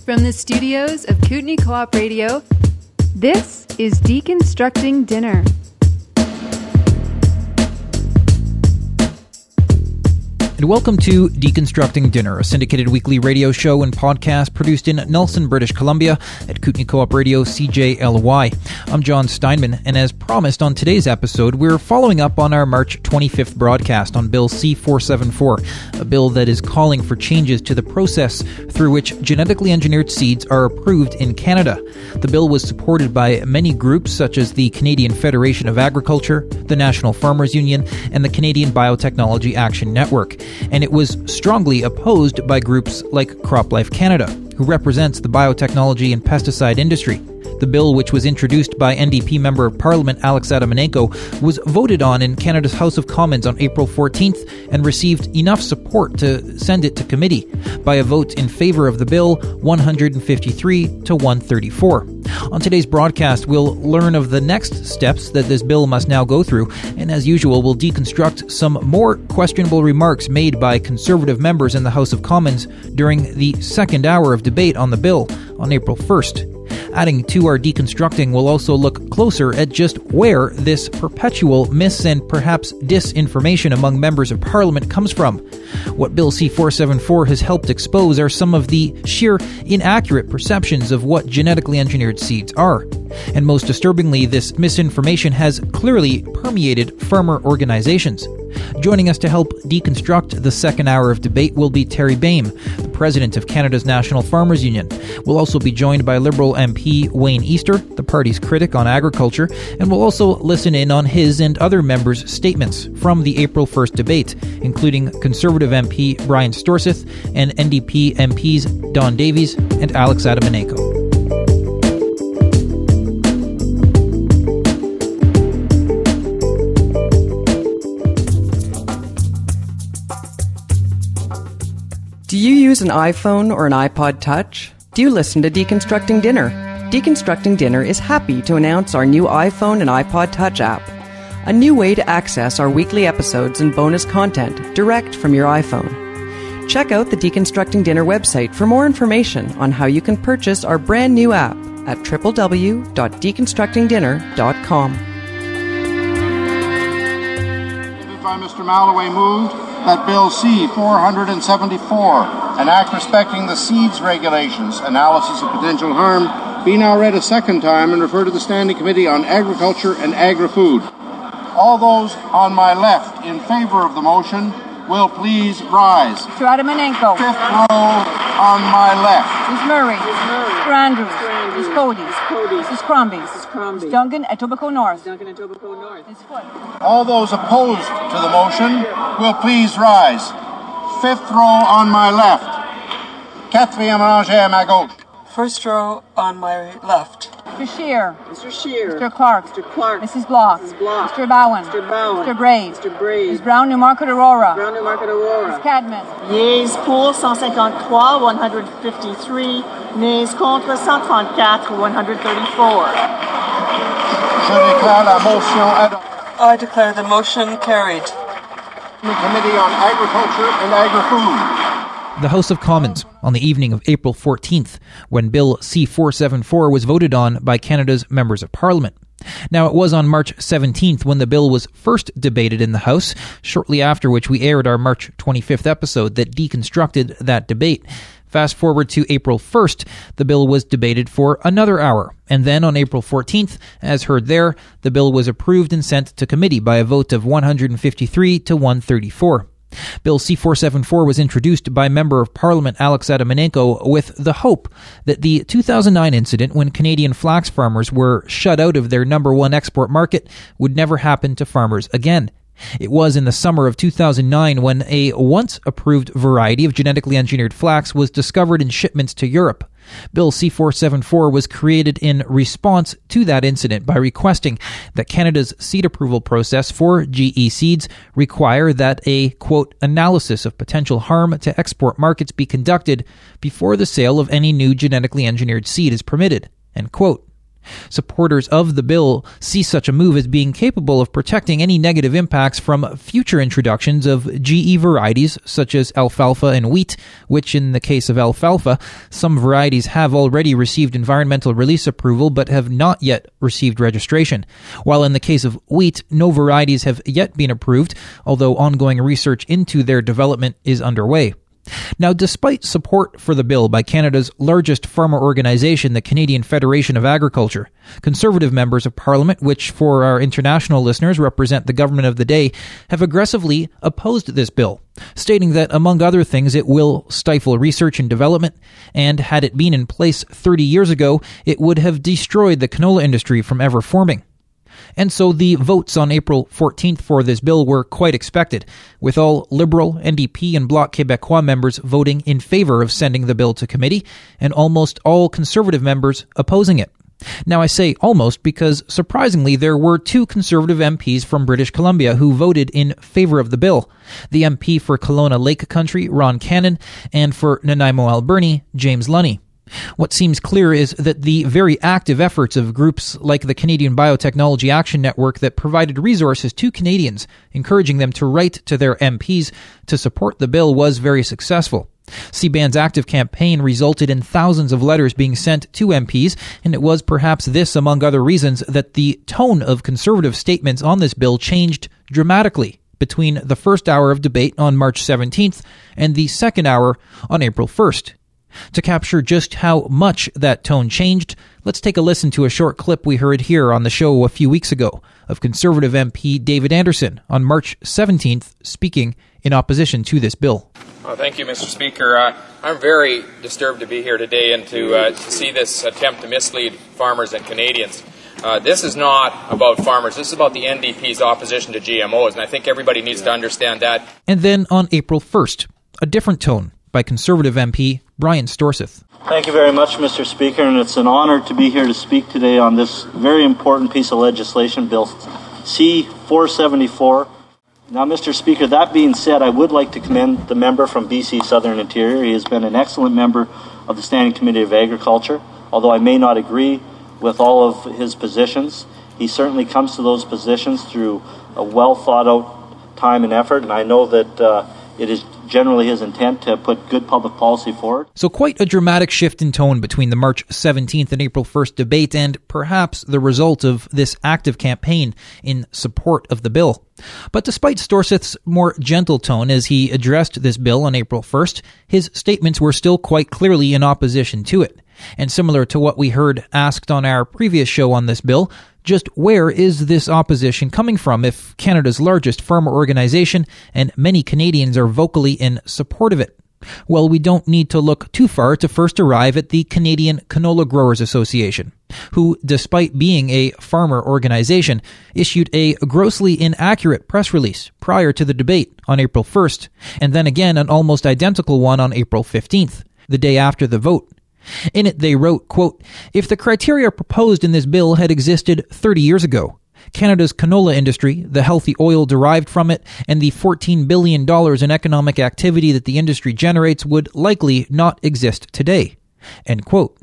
From the studios of Kootenay Co-op Radio, this is Deconstructing Dinner. And welcome to Deconstructing Dinner, a syndicated weekly radio show and podcast produced in Nelson, British Columbia at Kootenay Co-op Radio CJLY. I'm John Steinman, and as promised on today's episode, we're following up on our March 25th broadcast on Bill C-474, a bill that is calling for changes to the process through which genetically engineered seeds are approved in Canada. The bill was supported by many groups such as the Canadian Federation of Agriculture, the National Farmers Union, and the Canadian Biotechnology Action Network. And it was strongly opposed by groups like CropLife Canada, who represents the biotechnology and pesticide industry. The bill, which was introduced by NDP Member of Parliament Alex Adamanenko, was voted on in Canada's House of Commons on April 14th and received enough support to send it to committee by a vote in favour of the bill, 153 to 134. On today's broadcast, we'll learn of the next steps that this bill must now go through, and as usual, we'll deconstruct some more questionable remarks made by Conservative members in the House of Commons during the second hour of debate on the bill on April 1st. Adding to our deconstructing, we'll also look closer at just where this perpetual mis- and perhaps disinformation among members of Parliament comes from. What Bill C-474 has helped expose are some of the sheer inaccurate perceptions of what genetically engineered seeds are. And most disturbingly, this misinformation has clearly permeated farmer organizations. Joining us to help deconstruct the second hour of debate will be Terry Baim, the president of Canada's National Farmers Union. We'll also be joined by Liberal MP Wayne Easter, the party's critic on agriculture, and we'll also listen in on his and other members' statements from the April 1st debate, including Conservative MP Brian Storseth and NDP MPs Don Davies and Alex Adamanenko. Do you use an iPhone or an iPod Touch? Do you listen to Deconstructing Dinner? Deconstructing Dinner is happy to announce our new iPhone and iPod Touch app, a new way to access our weekly episodes and bonus content direct from your iPhone. Check out the Deconstructing Dinner website for more information on how you can purchase our brand new app at www.deconstructingdinner.com. By Mr. Malloway moved that Bill C-474, an act respecting the seeds regulations, analysis of potential harm, be now read a second time and referred to the Standing Committee on Agriculture and Agri-Food. All those on my left in favour of the motion will please rise. Mr. Adamanenko. Fifth row on my left. Ms. Murray. Mr. Andrews. Ms. Cody. Mrs. Crombie. Ms. Duncan, Etobicoke North. Ms. Foote. All those opposed to the motion will please rise. Fifth row on my left. Quatrième rangée à ma gauche. First row on my left. Mr. Scheer. Mr. Scheer. Mr. Clark. Mr. Clark. Mrs. Block. Mrs. Block. Mr. Bowen. Mr. Bowen. Mr. Brave. Mr. Brave. Ms. Brown, Newmarket Aurora. Brown, Newmarket Aurora. Ms. Cadman. Yeas pour 153, 153. Nays contre 134, 134. Je déclare la motion adoptée. I declare the motion carried. The Committee on Agriculture and Agri-Food. The House of Commons on the evening of April 14th, when Bill C-474 was voted on by Canada's Members of Parliament. Now, it was on March 17th when the bill was first debated in the House, shortly after which we aired our March 25th episode that deconstructed that debate. Fast forward to April 1st, the bill was debated for another hour, and then on April 14th, as heard there, the bill was approved and sent to committee by a vote of 153 to 134. Bill C-474 was introduced by Member of Parliament Alex Adamanenko with the hope that the 2009 incident when Canadian flax farmers were shut out of their number one export market would never happen to farmers again. It was in the summer of 2009 when a once-approved variety of genetically engineered flax was discovered in shipments to Europe. Bill C-474 was created in response to that incident by requesting that Canada's seed approval process for GE seeds require that a, quote, analysis of potential harm to export markets be conducted before the sale of any new genetically engineered seed is permitted, end quote. Supporters of the bill see such a move as being capable of protecting any negative impacts from future introductions of GE varieties such as alfalfa and wheat, which in the case of alfalfa, some varieties have already received environmental release approval but have not yet received registration, while in the case of wheat, no varieties have yet been approved, although ongoing research into their development is underway. Now, despite support for the bill by Canada's largest farmer organization, the Canadian Federation of Agriculture, Conservative members of Parliament, which for our international listeners represent the government of the day, have aggressively opposed this bill, stating that, among other things, it will stifle research and development, and had it been in place 30 years ago, it would have destroyed the canola industry from ever forming. And so the votes on April 14th for this bill were quite expected, with all Liberal, NDP, and Bloc Québécois members voting in favor of sending the bill to committee, and almost all Conservative members opposing it. Now, I say almost because, surprisingly, there were 2 Conservative MPs from British Columbia who voted in favor of the bill. The MP for Kelowna Lake Country, Ron Cannon, and for Nanaimo Alberni, James Lunny. What seems clear is that the very active efforts of groups like the Canadian Biotechnology Action Network that provided resources to Canadians, encouraging them to write to their MPs to support the bill, was very successful. CBAN's active campaign resulted in thousands of letters being sent to MPs, and it was perhaps this, among other reasons, that the tone of Conservative statements on this bill changed dramatically between the first hour of debate on March 17th and the second hour on April 1st. To capture just how much that tone changed, let's take a listen to a short clip we heard here on the show a few weeks ago of Conservative MP David Anderson on March 17th speaking in opposition to this bill. Thank you, Mr. Speaker. I'm very disturbed to be here today and to see this attempt to mislead farmers and Canadians. This is not about farmers. This is about the NDP's opposition to GMOs, and I think everybody needs to understand that. And then on April 1st, a different tone by Conservative MP Brian Storseth. Thank you very much, Mr. Speaker, and it's an honor to be here to speak today on this very important piece of legislation, Bill C-474. Now, Mr. Speaker, that being said, I would like to commend the member from BC Southern Interior. He has been an excellent member of the Standing Committee of Agriculture. Although I may not agree with all of his positions, he certainly comes to those positions through a well-thought-out time and effort, and I know that it is generally his intent to put good public policy forward. So quite a dramatic shift in tone between the March 17th and April 1st debate, and perhaps the result of this active campaign in support of the bill. But despite Storseth's more gentle tone as he addressed this bill on April 1st, his statements were still quite clearly in opposition to it. And similar to what we heard asked on our previous show on this bill, just where is this opposition coming from if Canada's largest farmer organization and many Canadians are vocally in support of it? Well, we don't need to look too far to first arrive at the Canadian Canola Growers Association, who, despite being a farmer organization, issued a grossly inaccurate press release prior to the debate on April 1st, and then again an almost identical one on April 15th, the day after the vote. In it, they wrote, quote, "If the criteria proposed in this bill had existed 30 years ago, Canada's canola industry, the healthy oil derived from it, and the $14 billion in economic activity that the industry generates would likely not exist today." End quote.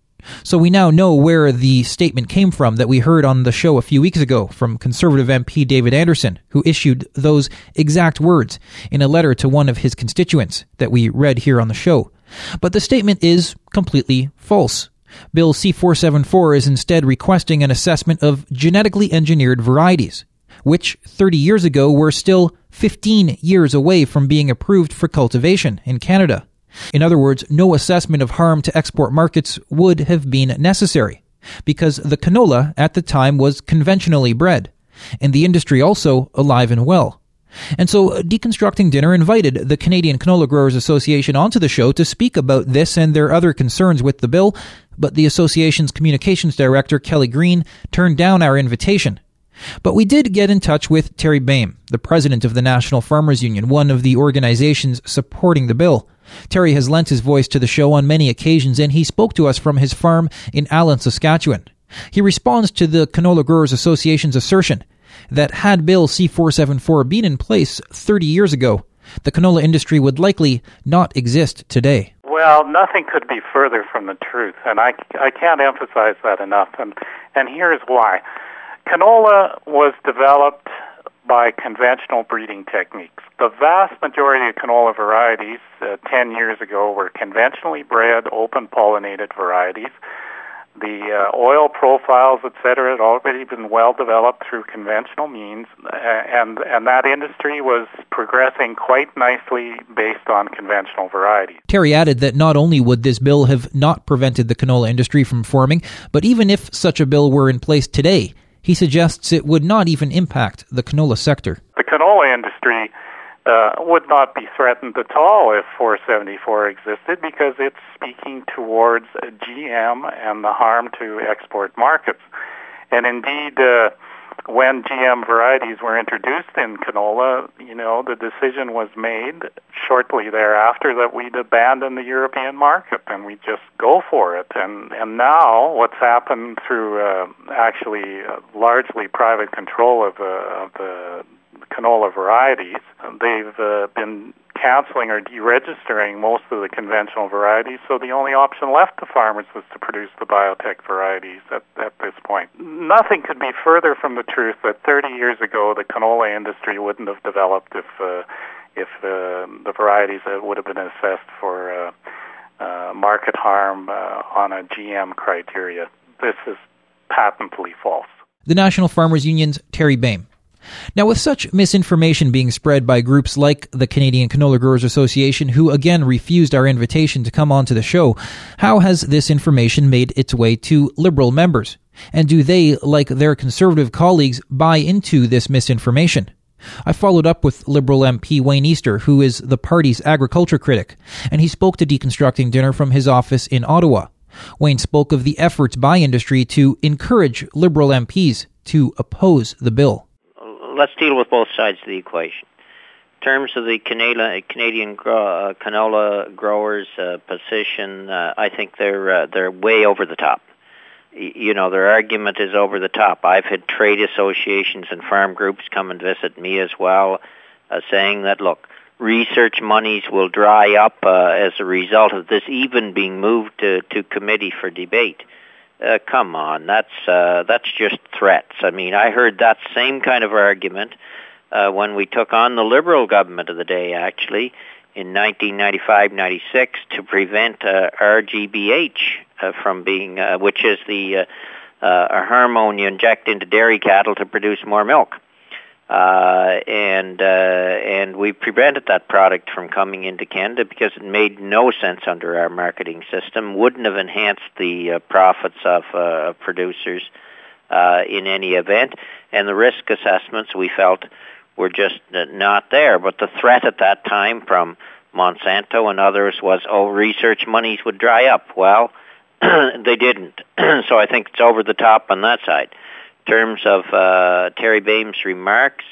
So we now know where the statement came from that we heard on the show a few weeks ago from Conservative MP David Anderson, who issued those exact words in a letter to one of his constituents that we read here on the show. But the statement is completely false. Bill C-474 is instead requesting an assessment of genetically engineered varieties, which 30 years ago were still 15 years away from being approved for cultivation in Canada. In other words, no assessment of harm to export markets would have been necessary, because the canola at the time was conventionally bred, and the industry also alive and well. And so Deconstructing Dinner invited the Canadian Canola Growers Association onto the show to speak about this and their other concerns with the bill, but the association's communications director, Kelly Green, turned down our invitation. But we did get in touch with Terry Boehm, the president of the National Farmers Union, one of the organizations supporting the bill. Terry has lent his voice to the show on many occasions, and he spoke to us from his farm in Allen, Saskatchewan. He responds to the Canola Growers Association's assertion that had Bill C-474 been in place 30 years ago, the canola industry would likely not exist today. Well, nothing could be further from the truth, and I can't emphasize that enough, and here's why. Canola was developed by conventional breeding techniques. The vast majority of canola varieties 10 years ago were conventionally bred, open-pollinated varieties. The oil profiles, etc., had already been well developed through conventional means, and that industry was progressing quite nicely based on conventional varieties. Terry added that not only would this bill have not prevented the canola industry from forming, but even if such a bill were in place today, he suggests it would not even impact the canola sector. The canola industry would not be threatened at all if 474 existed, because it's speaking towards GM and the harm to export markets. And indeed, when GM varieties were introduced in canola, the decision was made shortly thereafter that we'd abandon the European market and we'd just go for it. And now what's happened through actually largely private control of the canola varieties, they've been canceling or deregistering most of the conventional varieties, so the only option left to farmers was to produce the biotech varieties at this point. Nothing could be further from the truth that 30 years ago the canola industry wouldn't have developed if the varieties would have been assessed for market harm on a GM criteria. This is patently false. The National Farmers Union's Terry Boehm. Now, with such misinformation being spread by groups like the Canadian Canola Growers Association, who again refused our invitation to come onto the show, how has this information made its way to Liberal members? And do they, like their Conservative colleagues, buy into this misinformation? I followed up with Liberal MP Wayne Easter, who is the party's agriculture critic, and he spoke to Deconstructing Dinner from his office in Ottawa. Wayne spoke of the efforts by industry to encourage Liberal MPs to oppose the bill. Let's deal with both sides of the equation. In terms of the Canadian canola growers' position, I think they're way over the top. Their argument is over the top. I've had trade associations and farm groups come and visit me as well, saying that, look, research monies will dry up as a result of this even being moved to committee for debate. Come on, that's just threats. I mean, I heard that same kind of argument when we took on the Liberal government of the day, actually, in 1995-96 to prevent RGBH from being, which is a hormone you inject into dairy cattle to produce more milk. And we prevented that product from coming into Canada because it made no sense under our marketing system, wouldn't have enhanced the profits of producers in any event, and the risk assessments we felt were just not there. But the threat at that time from Monsanto and others was, research monies would dry up. Well, they didn't. So I think it's over the top on that side. In terms of Terry Boehm's remarks,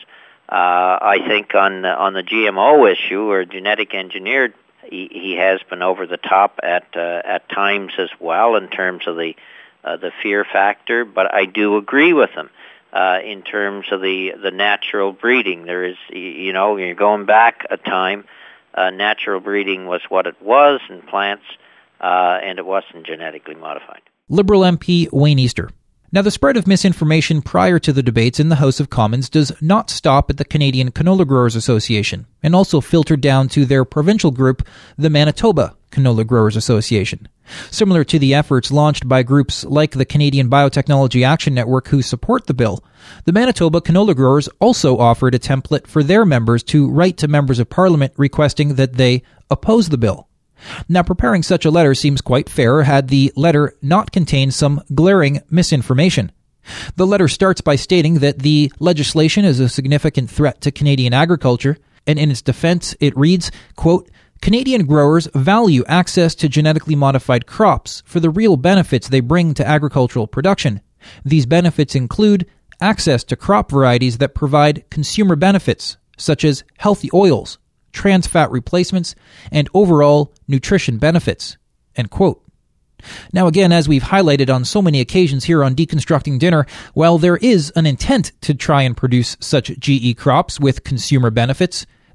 I think on the GMO issue or genetic engineered, he has been over the top at times as well in terms of the fear factor. But I do agree with him in terms of the natural breeding. There is, you're going back a time. Natural breeding was what it was in plants, and it wasn't genetically modified. Liberal MP Wayne Easter. Now, the spread of misinformation prior to the debates in the House of Commons does not stop at the Canadian Canola Growers Association, and also filtered down to their provincial group, the Manitoba Canola Growers Association. Similar to the efforts launched by groups like the Canadian Biotechnology Action Network who support the bill, the Manitoba Canola Growers also offered a template for their members to write to members of Parliament requesting that they oppose the bill. Now, preparing such a letter seems quite fair had the letter not contained some glaring misinformation. The letter starts by stating that the legislation is a significant threat to Canadian agriculture, and in its defense it reads, quote, Canadian growers value access to genetically modified crops for the real benefits they bring to agricultural production. These benefits include access to crop varieties that provide consumer benefits, such as healthy oils, trans fat replacements, and overall nutrition benefits. End quote. Now again, as we've highlighted on so many occasions here on Deconstructing Dinner, while there is an intent to try and produce such GE crops with consumer benefits,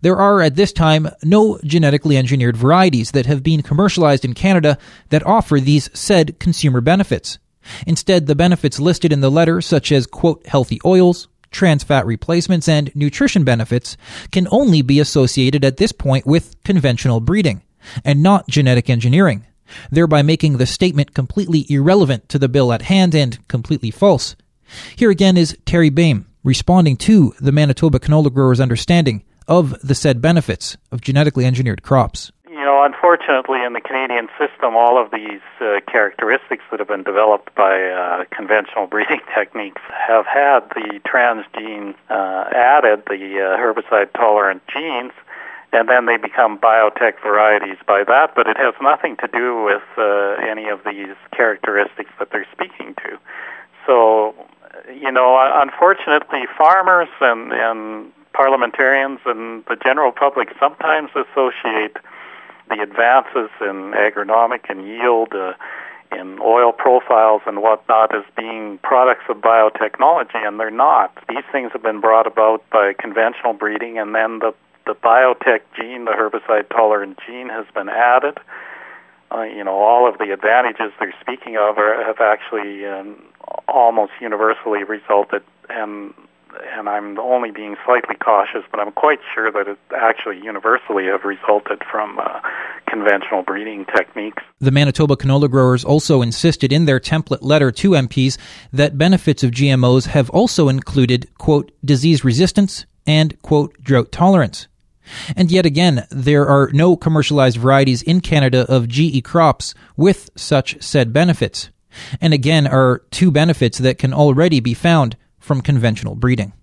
There are, at this time, no genetically engineered varieties that have been commercialized in Canada that offer these said consumer benefits. Instead, the benefits listed in the letter, such as, quote, healthy oils, trans fat replacements, and nutrition benefits, can only be associated at this point with conventional breeding, and not genetic engineering, thereby making the statement completely irrelevant to the bill at hand and completely false. Here again is Terry Boehm, responding to the Manitoba canola growers' understanding of the said benefits of genetically engineered crops. Unfortunately, in the Canadian system, all of these characteristics that have been developed by conventional breeding techniques have had the transgene added, the herbicide-tolerant genes, and then they become biotech varieties by that, but it has nothing to do with any of these characteristics that they're speaking to. So, unfortunately, farmers and parliamentarians and the general public sometimes associate the advances in agronomic and yield in oil profiles and whatnot as being products of biotechnology, and they're not. These things have been brought about by conventional breeding, and then the biotech gene, the herbicide-tolerant gene, has been added. All of the advantages they're speaking of have actually almost universally resulted, and I'm only being slightly cautious, but I'm quite sure that it actually universally have resulted from conventional breeding techniques. The Manitoba canola growers also insisted in their template letter to MPs that benefits of GMOs have also included, quote, disease resistance and, quote, drought tolerance. And yet again, there are no commercialized varieties in Canada of GE crops with such said benefits, and again are two benefits that can already be found from conventional breeding.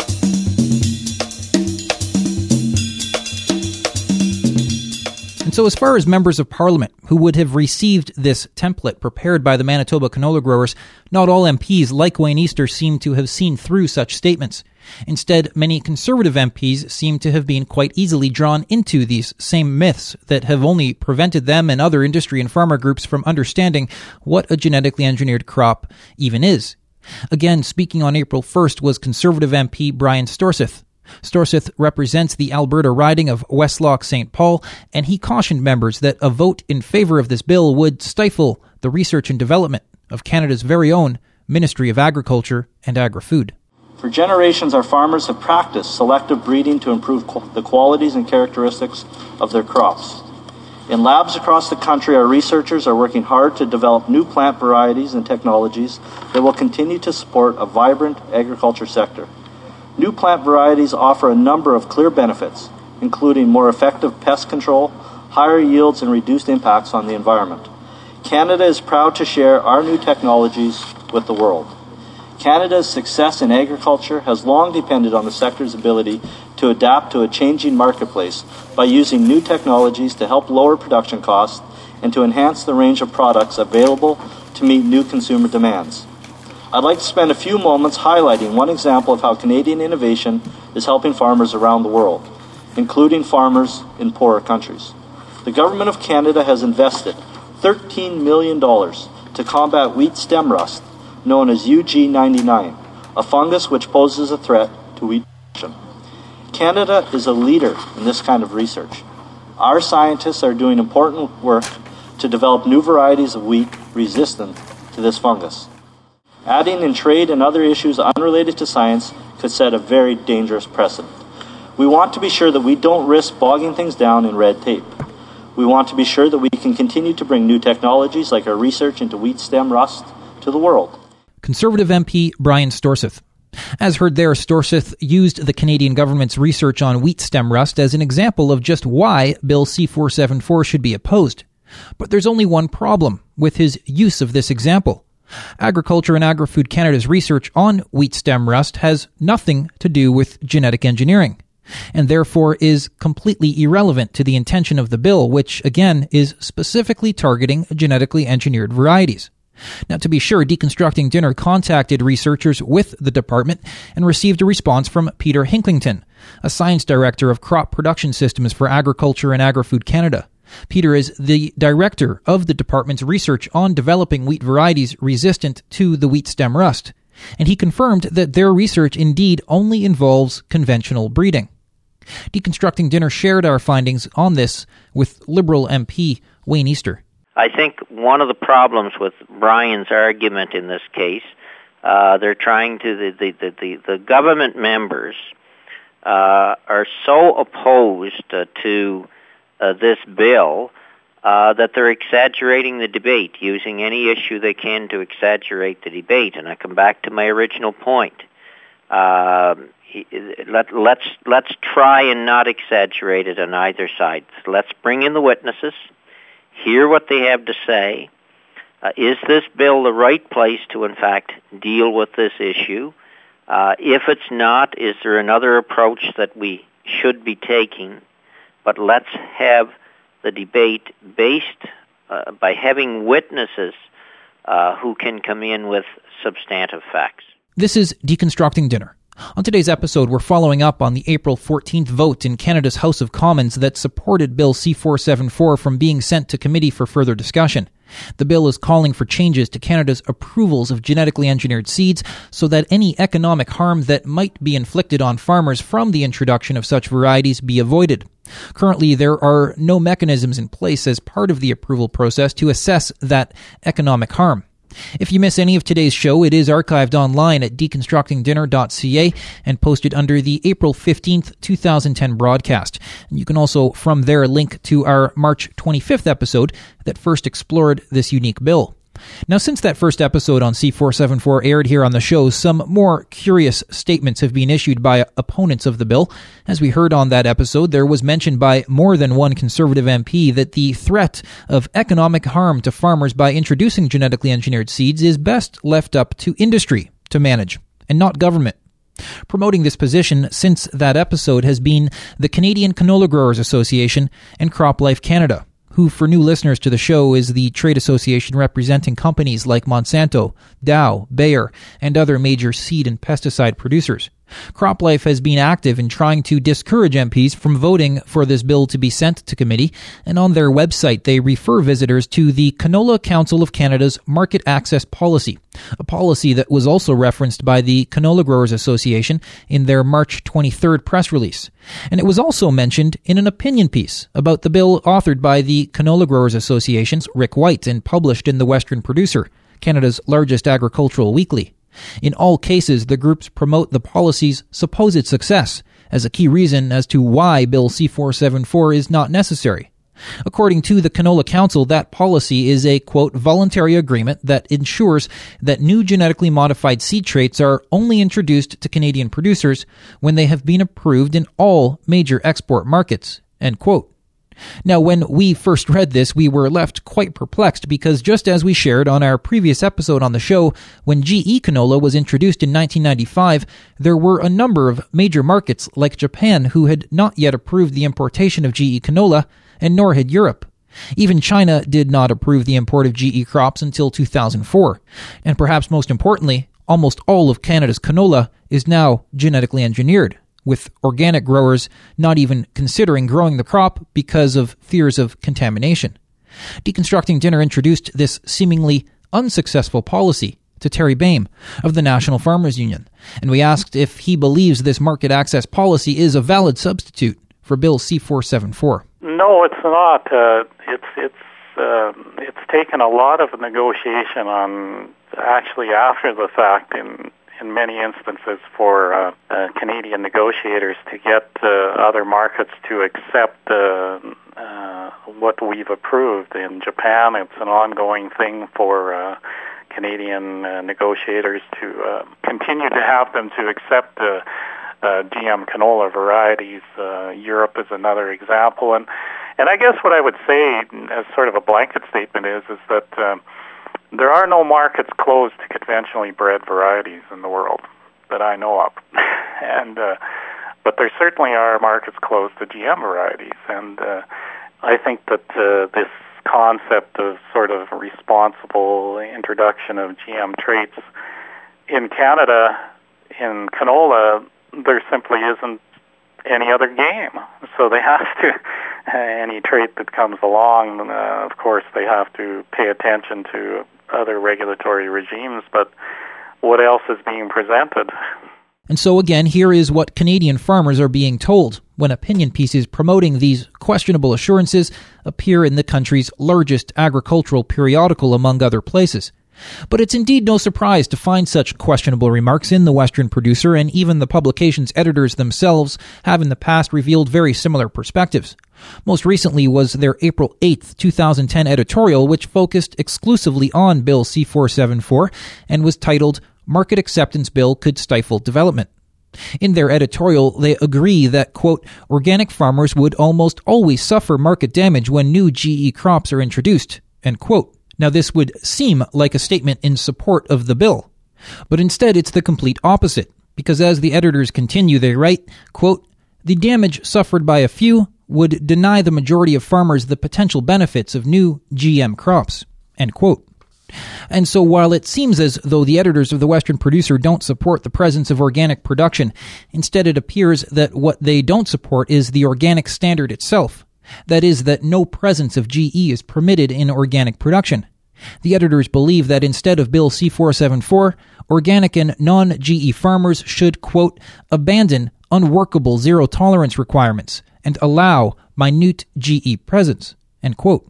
And so as far as members of Parliament who would have received this template prepared by the Manitoba canola growers, not all MPs like Wayne Easter seem to have seen through such statements. Instead, many Conservative MPs seem to have been quite easily drawn into these same myths that have only prevented them and other industry and farmer groups from understanding what a genetically engineered crop even is. Again, speaking on April 1st was Conservative MP Brian Storseth. Storseth represents the Alberta riding of Westlock St. Paul, and he cautioned members that a vote in favour of this bill would stifle the research and development of Canada's very own Ministry of Agriculture and Agri-Food. For generations, our farmers have practiced selective breeding to improve the qualities and characteristics of their crops. In labs across the country, our researchers are working hard to develop new plant varieties and technologies that will continue to support a vibrant agriculture sector. New plant varieties offer a number of clear benefits, including more effective pest control, higher yields, and reduced impacts on the environment. Canada is proud to share our new technologies with the world. Canada's success in agriculture has long depended on the sector's ability to adapt to a changing marketplace by using new technologies to help lower production costs and to enhance the range of products available to meet new consumer demands. I'd like to spend a few moments highlighting one example of how Canadian innovation is helping farmers around the world, including farmers in poorer countries. The Government of Canada has invested $13 million to combat wheat stem rust, known as UG99, a fungus which poses a threat to wheat production. Canada is a leader in this kind of research. Our scientists are doing important work to develop new varieties of wheat resistant to this fungus. Adding in trade and other issues unrelated to science could set a very dangerous precedent. We want to be sure that we don't risk bogging things down in red tape. We want to be sure that we can continue to bring new technologies like our research into wheat stem rust to the world. Conservative MP Brian Storseth. As heard there, Storseth used the Canadian government's research on wheat stem rust as an example of just why Bill C-474 should be opposed. But there's only one problem with his use of this example. Agriculture and Agri-Food Canada's research on wheat stem rust has nothing to do with genetic engineering, and therefore is completely irrelevant to the intention of the bill, which, again, is specifically targeting genetically engineered varieties. Now, to be sure, Deconstructing Dinner contacted researchers with the department and received a response from Peter Hinklington, a science director of crop production systems for Agriculture and Agri-Food Canada. Peter is the director of the department's research on developing wheat varieties resistant to the wheat stem rust, and he confirmed that their research indeed only involves conventional breeding. Deconstructing Dinner shared our findings on this with Liberal MP Wayne Easter. I think one of the problems with Brian's argument in this case, they're trying to, the government members are so opposed to this bill that they're exaggerating the debate, using any issue they can to exaggerate the debate. And I come back to my original point. Let's try and not exaggerate it on either side. Let's bring in the witnesses, hear what they have to say. Is this bill the right place to, in fact, deal with this issue? If it's not, is there another approach that we should be taking? But let's have the debate based by having witnesses who can come in with substantive facts. This is Deconstructing Dinner. On today's episode, we're following up on the April 14th vote in Canada's House of Commons that supported Bill C-474 from being sent to committee for further discussion. The bill is calling for changes to Canada's approvals of genetically engineered seeds so that any economic harm that might be inflicted on farmers from the introduction of such varieties be avoided. Currently, there are no mechanisms in place as part of the approval process to assess that economic harm. If you miss any of today's show, it is archived online at deconstructingdinner.ca and posted under the April 15th, 2010 broadcast. And you can also, from there, link to our March 25th episode that first explored this unique bill. Now, since that first episode on C-474 aired here on the show, some more curious statements have been issued by opponents of the bill. As we heard on that episode, there was mention by more than one Conservative MP that the threat of economic harm to farmers by introducing genetically engineered seeds is best left up to industry to manage, and not government. Promoting this position since that episode has been the Canadian Canola Growers Association and CropLife Canada, who, for new listeners to the show, is the trade association representing companies like Monsanto, Dow, Bayer, and other major seed and pesticide producers. CropLife has been active in trying to discourage MPs from voting for this bill to be sent to committee, and on their website they refer visitors to the Canola Council of Canada's Market Access Policy, a policy that was also referenced by the Canola Growers Association in their March 23rd press release. And it was also mentioned in an opinion piece about the bill authored by the Canola Growers Association's Rick White and published in the Western Producer, Canada's largest agricultural weekly. In all cases, the groups promote the policy's supposed success as a key reason as to why Bill C-474 is not necessary. According to the Canola Council, that policy is a, quote, voluntary agreement that ensures that new genetically modified seed traits are only introduced to Canadian producers when they have been approved in all major export markets, end quote. Now, when we first read this, we were left quite perplexed because just as we shared on our previous episode on the show, when GE canola was introduced in 1995, there were a number of major markets like Japan who had not yet approved the importation of GE canola, and nor had Europe. Even China did not approve the import of GE crops until 2004. And perhaps most importantly, almost all of Canada's canola is now genetically engineered, with organic growers not even considering growing the crop because of fears of contamination. Deconstructing Dinner introduced this seemingly unsuccessful policy to Terry Bame of the National Farmers Union, and we asked if he believes this market access policy is a valid substitute for Bill C-474. No, it's not. It's taken a lot of negotiation on actually after the fact in many instances for Canadian negotiators to get other markets to accept what we've approved. In Japan, it's an ongoing thing for Canadian negotiators to continue to have them to accept GM canola varieties. Europe is another example. And I guess what I would say as sort of a blanket statement is that there are no markets closed to conventionally bred varieties in the world that I know of, but there certainly are markets closed to GM varieties, and I think that this concept of sort of responsible introduction of GM traits in Canada, in canola, there simply isn't any other game. So they have to, any trait that comes along, of course, they have to pay attention to other regulatory regimes, but what else is being presented? And so again, here is what Canadian farmers are being told when opinion pieces promoting these questionable assurances appear in the country's largest agricultural periodical, among other places. But it's indeed no surprise to find such questionable remarks in the Western Producer, and even the publication's editors themselves have in the past revealed very similar perspectives. Most recently was their April 8, 2010 editorial, which focused exclusively on Bill C-474 and was titled, "Market Acceptance Bill Could Stifle Development." In their editorial, they agree that, quote, organic farmers would almost always suffer market damage when new GE crops are introduced, end quote. Now, this would seem like a statement in support of the bill, but instead it's the complete opposite, because as the editors continue, they write, quote, the damage suffered by a few would deny the majority of farmers the potential benefits of new GM crops, end quote. And so while it seems as though the editors of the Western Producer don't support the presence of organic production, instead it appears that what they don't support is the organic standard itself. That is, that no presence of GE is permitted in organic production. The editors believe that instead of Bill C-474, organic and non-GE farmers should, quote, abandon unworkable zero-tolerance requirements and allow minute GE presence, end quote.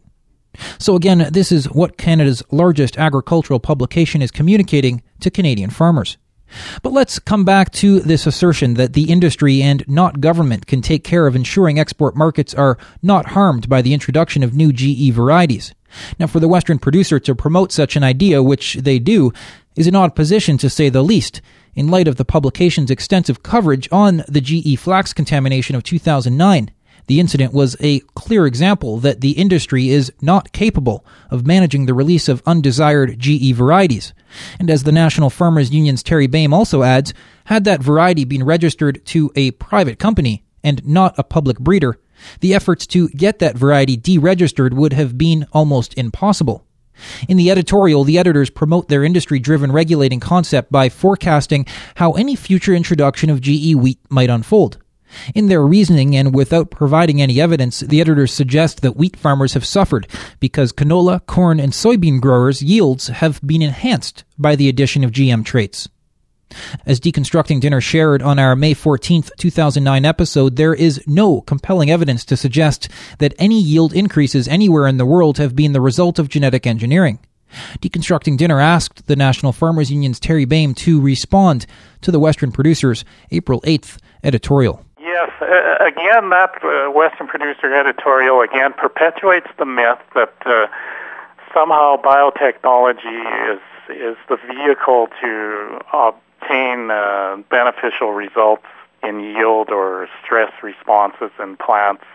So again, this is what Canada's largest agricultural publication is communicating to Canadian farmers. But let's come back to this assertion that the industry and not government can take care of ensuring export markets are not harmed by the introduction of new GE varieties. Now, for the Western Producer to promote such an idea, which they do, is an odd position to say the least, in light of the publication's extensive coverage on the GE flax contamination of 2009. The incident was a clear example that the industry is not capable of managing the release of undesired GE varieties. And as the National Farmers Union's Terry Boehm also adds, had that variety been registered to a private company and not a public breeder, the efforts to get that variety deregistered would have been almost impossible. In the editorial, the editors promote their industry-driven regulating concept by forecasting how any future introduction of GE wheat might unfold. In their reasoning, and without providing any evidence, the editors suggest that wheat farmers have suffered because canola, corn, and soybean growers' yields have been enhanced by the addition of GM traits. As Deconstructing Dinner shared on our May 14, 2009 episode, there is no compelling evidence to suggest that any yield increases anywhere in the world have been the result of genetic engineering. Deconstructing Dinner asked the National Farmers Union's Terry Boehm to respond to the Western Producer's April 8th editorial. Yes, again, that Western Producer editorial again perpetuates the myth that somehow biotechnology is the vehicle to obtain beneficial results in yield or stress responses in plants,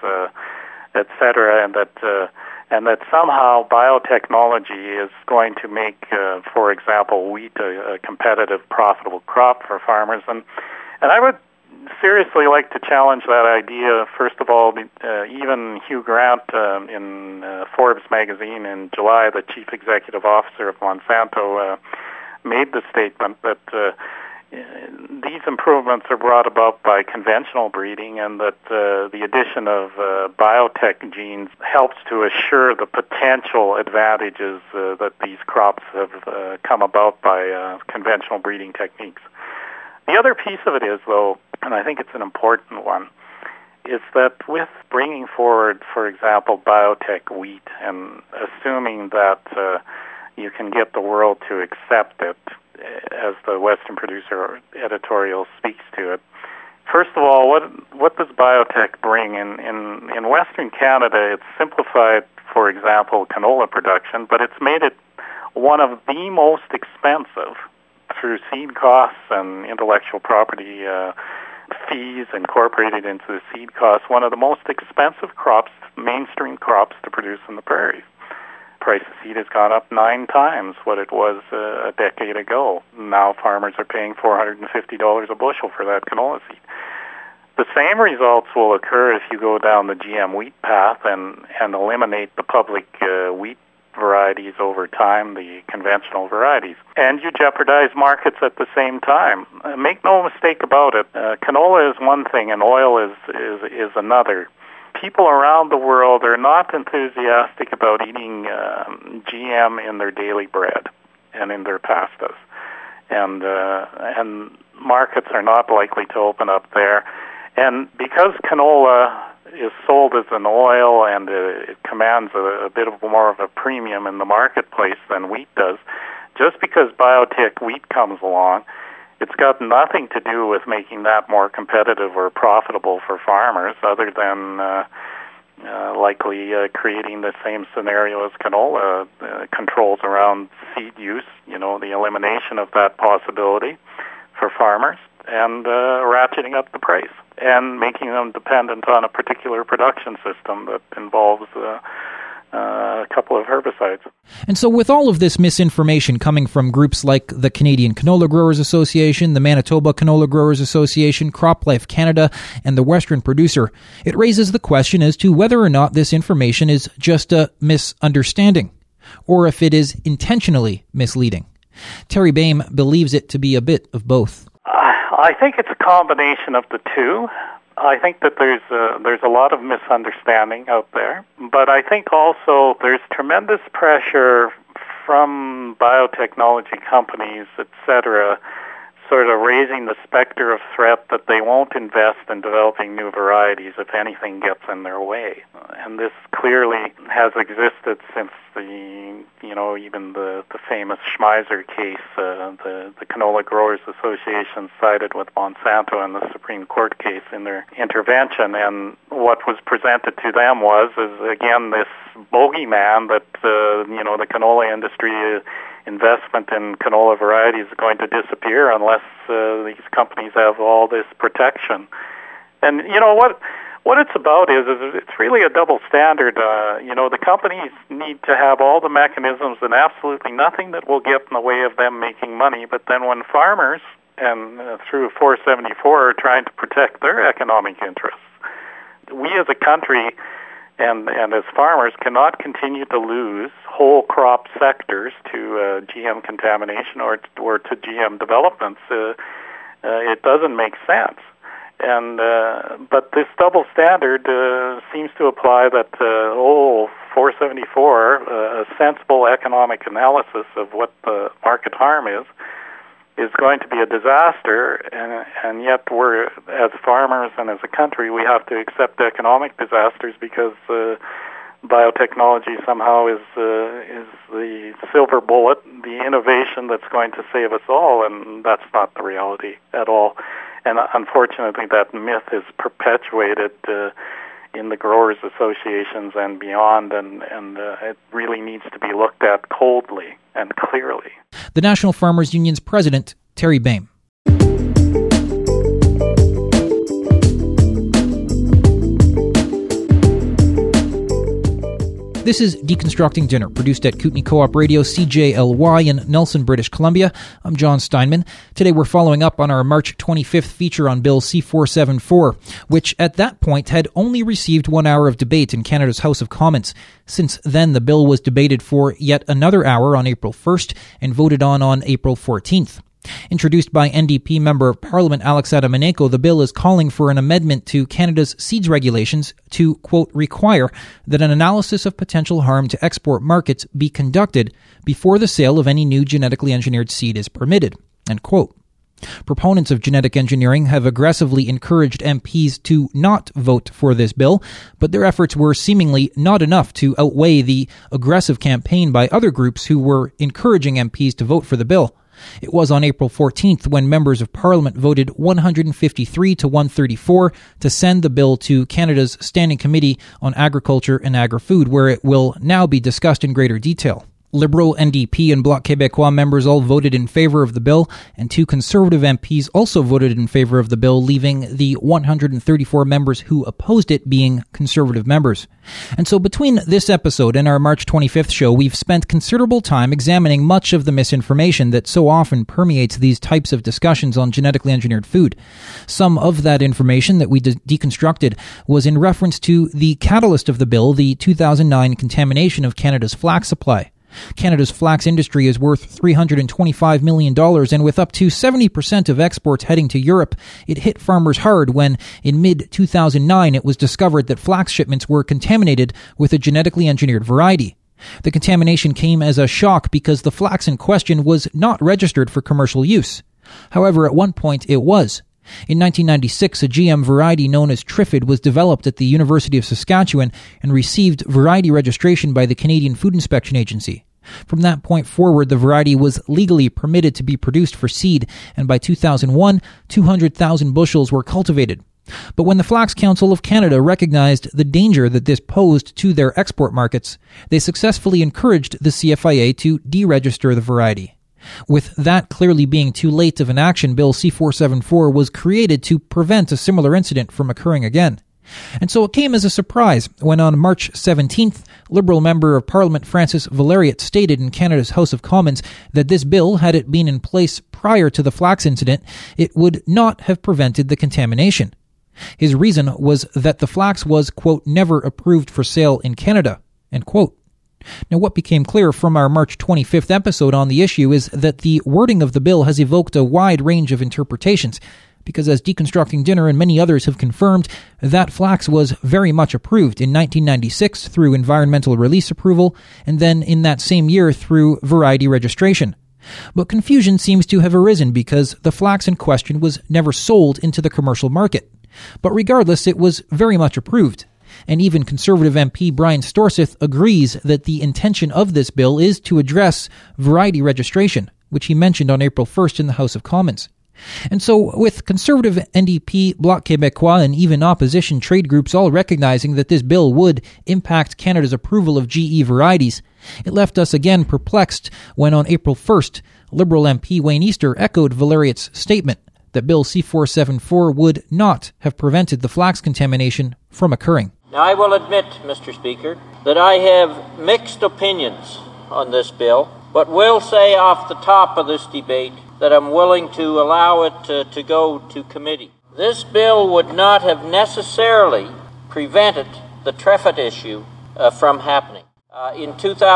etc., and that somehow biotechnology is going to make, for example, wheat a competitive, profitable crop for farmers, and I would seriously like to challenge that idea. First of all, even Hugh Grant in Forbes magazine in July, the chief executive officer of Monsanto, made the statement that these improvements are brought about by conventional breeding, and that the addition of biotech genes helps to assure the potential advantages that these crops have come about by conventional breeding techniques. The other piece of it is, though, and I think it's an important one, is that with bringing forward, for example, biotech wheat and assuming that you can get the world to accept it, as the Western Producer editorial speaks to it. First of all, what does biotech bring? In Western Canada, it's simplified, for example, canola production, but it's made it one of the most expensive through seed costs and intellectual property fees incorporated into the seed costs, one of the most expensive crops, mainstream crops to produce in the prairies. Price of seed has gone up 9 times what it was a decade ago. Now farmers are paying $450 a bushel for that canola seed. The same results will occur if you go down the GM wheat path and eliminate the public wheat varieties over time, the conventional varieties. And you jeopardize markets at the same time. Make no mistake about it, canola is one thing and oil is another. People around the world are not enthusiastic about eating GM in their daily bread and in their pastas. And markets are not likely to open up there. And because canola is sold as an oil and it commands a bit more of a premium in the marketplace than wheat does, just because biotech wheat comes along, it's got nothing to do with making that more competitive or profitable for farmers, other than likely creating the same scenario as canola controls around seed use, the elimination of that possibility for farmers, and ratcheting up the price and making them dependent on a particular production system that involves a couple of herbicides. And so with all of this misinformation coming from groups like the Canadian Canola Growers Association, the Manitoba Canola Growers Association, CropLife Canada, and the Western Producer, it raises the question as to whether or not this information is just a misunderstanding, or if it is intentionally misleading. Terry Boehm believes it to be a bit of both. I think it's a combination of the two. I think that there's a lot of misunderstanding out there, but I think also there's tremendous pressure from biotechnology companies, etc., sort of raising the specter of threat that they won't invest in developing new varieties if anything gets in their way. And this clearly has existed since even the famous Schmeiser case, the Canola Growers Association sided with Monsanto in the Supreme Court case in their intervention, and what was presented to them is again this bogeyman that the canola industry investment in canola varieties is going to disappear unless these companies have all this protection. And what it's about is it's really a double standard. The companies need to have all the mechanisms and absolutely nothing that will get in the way of them making money. But then when farmers, and through 474, are trying to protect their economic interests, we as a country and as farmers cannot continue to lose whole crop sectors to GM contamination or to GM developments. It doesn't make sense. And but this double standard seems to apply that 474, a sensible economic analysis of what the market harm is going to be a disaster, and yet we're, as farmers and as a country, we have to accept economic disasters because biotechnology somehow is the silver bullet, the innovation that's going to save us all, and that's not the reality at all. And unfortunately, that myth is perpetuated in the growers' associations and beyond, and it really needs to be looked at coldly and clearly. The National Farmers Union's president, Terry Boehm. This is Deconstructing Dinner, produced at Kootenay Co-op Radio, CJLY in Nelson, British Columbia. I'm John Steinman. Today we're following up on our March 25th feature on Bill C-474, which at that point had only received 1 hour of debate in Canada's House of Commons. Since then, the bill was debated for yet another hour on April 1st and voted on April 14th. Introduced by NDP Member of Parliament Alex Adamanenko, the bill is calling for an amendment to Canada's seeds regulations to, quote, require that an analysis of potential harm to export markets be conducted before the sale of any new genetically engineered seed is permitted, end quote. Proponents of genetic engineering have aggressively encouraged MPs to not vote for this bill, but their efforts were seemingly not enough to outweigh the aggressive campaign by other groups who were encouraging MPs to vote for the bill. It was on April 14th when members of Parliament voted 153 to 134 to send the bill to Canada's Standing Committee on Agriculture and Agri-Food, where it will now be discussed in greater detail. Liberal, NDP, and Bloc Québécois members all voted in favor of the bill, and 2 Conservative MPs also voted in favor of the bill, leaving the 134 members who opposed it being Conservative members. And so between this episode and our March 25th show, we've spent considerable time examining much of the misinformation that so often permeates these types of discussions on genetically engineered food. Some of that information that we deconstructed was in reference to the catalyst of the bill, the 2009 contamination of Canada's flax supply. Canada's flax industry is worth $325 million, and with up to 70% of exports heading to Europe, it hit farmers hard when, in mid-2009, it was discovered that flax shipments were contaminated with a genetically engineered variety. The contamination came as a shock because the flax in question was not registered for commercial use. However, at one point it was. In 1996, a GM variety known as Triffid was developed at the University of Saskatchewan and received variety registration by the Canadian Food Inspection Agency. From that point forward, the variety was legally permitted to be produced for seed, and by 2001, 200,000 bushels were cultivated. But when the Flax Council of Canada recognized the danger that this posed to their export markets, they successfully encouraged the CFIA to deregister the variety. With that clearly being too late of an action, Bill C-474 was created to prevent a similar incident from occurring again. And so it came as a surprise when on March 17th, Liberal Member of Parliament Francis Valeriot stated in Canada's House of Commons that this bill, had it been in place prior to the flax incident, it would not have prevented the contamination. His reason was that the flax was, quote, never approved for sale in Canada, end quote. Now, what became clear from our March 25th episode on the issue is that the wording of the bill has evoked a wide range of interpretations, because as Deconstructing Dinner and many others have confirmed, that flax was very much approved in 1996 through environmental release approval, and then in that same year through variety registration. But confusion seems to have arisen because the flax in question was never sold into the commercial market. But regardless, it was very much approved. And even Conservative MP Brian Storseth agrees that the intention of this bill is to address variety registration, which he mentioned on April 1st in the House of Commons. And so, with Conservative NDP, Bloc Québécois, and even opposition trade groups all recognizing that this bill would impact Canada's approval of GE varieties, it left us again perplexed when on April 1st, Liberal MP Wayne Easter echoed Valeriot's statement that Bill C-474 would not have prevented the flax contamination from occurring. Now, I will admit, Mr. Speaker, that I have mixed opinions on this bill, but will say off the top of this debate that I'm willing to allow it to go to committee. This bill would not have necessarily prevented the Triffid issue from happening. In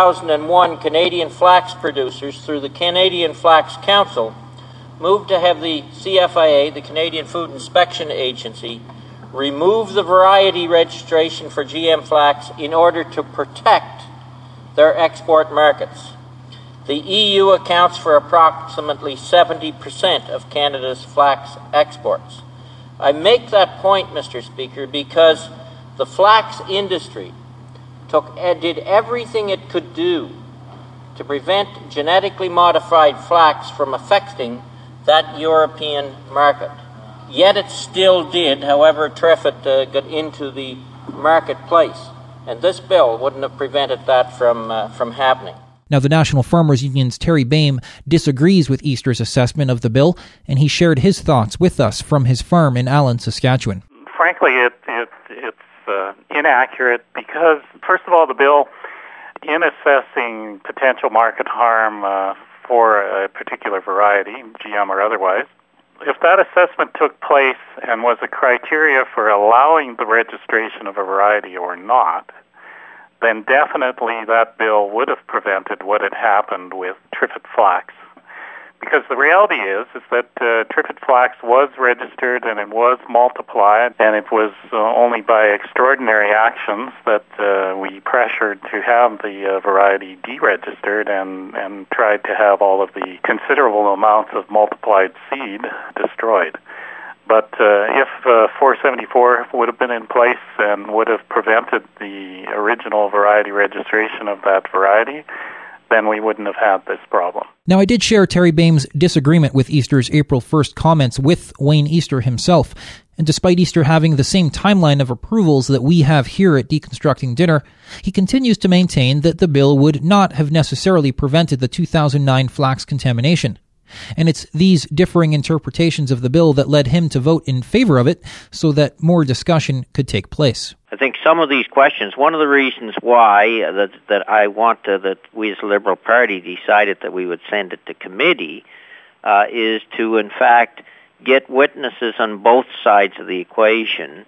2001, Canadian flax producers, through the Canadian Flax Council, moved to have the CFIA, the Canadian Food Inspection Agency, remove the variety registration for GM flax in order to protect their export markets. The EU accounts for approximately 70% of Canada's flax exports. I make that point, Mr. Speaker, because the flax industry did everything it could do to prevent genetically modified flax from affecting that European market. Yet it still did, however Triffid got into the marketplace. And this bill wouldn't have prevented that from happening. Now, the National Farmers Union's Terry Bame disagrees with Easter's assessment of the bill, and he shared his thoughts with us from his farm in Allen, Saskatchewan. Frankly, it's inaccurate because, first of all, the bill, in assessing potential market harm for a particular variety, GM or otherwise, if that assessment took place and was a criteria for allowing the registration of a variety or not, then definitely that bill would have prevented what had happened with Triffid flax. Because the reality is that Triffid flax was registered and it was multiplied, and it was only by extraordinary actions that we pressured to have the variety deregistered and tried to have all of the considerable amounts of multiplied seed destroyed. But if 474 would have been in place and would have prevented the original variety registration of that variety, then we wouldn't have had this problem. Now, I did share Terry Bame's disagreement with Easter's April 1st comments with Wayne Easter himself. And despite Easter having the same timeline of approvals that we have here at Deconstructing Dinner, he continues to maintain that the bill would not have necessarily prevented the 2009 flax contamination. And it's these differing interpretations of the bill that led him to vote in favor of it so that more discussion could take place. I think some of these questions, one of the reasons why that I want that we as the Liberal Party decided that we would send it to committee is to, in fact, get witnesses on both sides of the equation